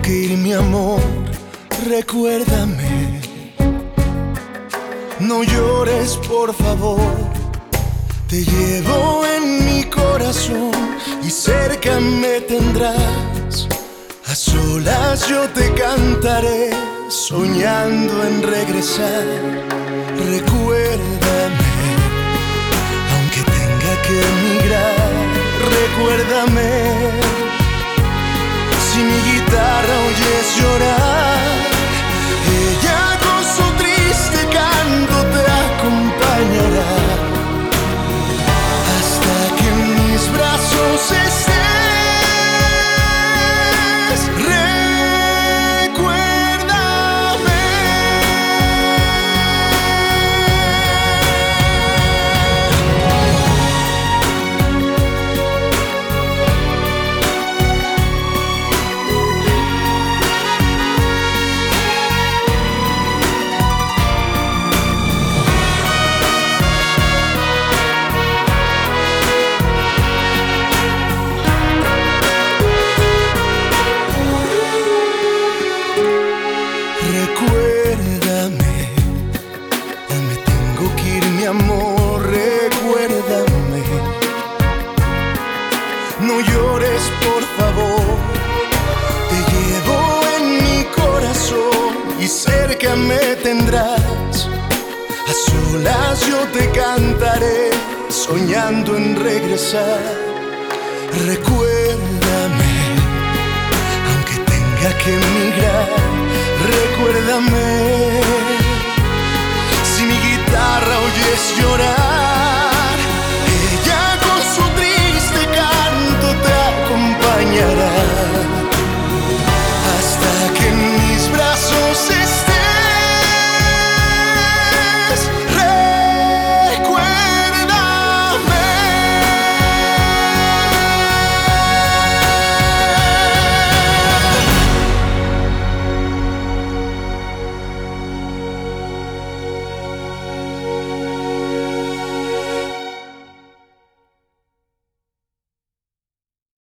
que ir, mi amor, recuérdame. No llores, por favor. Te llevo en mi corazón y cerca me tendrás. A solas yo te cantaré, soñando en regresar. Recuérdame, aunque tenga que emigrar. Recuérdame, si mi guitarra oyes llorar, ella con su triste canto te acompañará hasta que en mis brazos estés. Recuérdame, hoy me tengo que ir, mi amor, recuérdame. No llores, por favor, te llevo en mi corazón y cerca me tendrás. A solas yo te cantaré, soñando en regresar. Recuérdame, aunque tenga que emigrar. Recuérdame, si mi guitarra oyes llorar.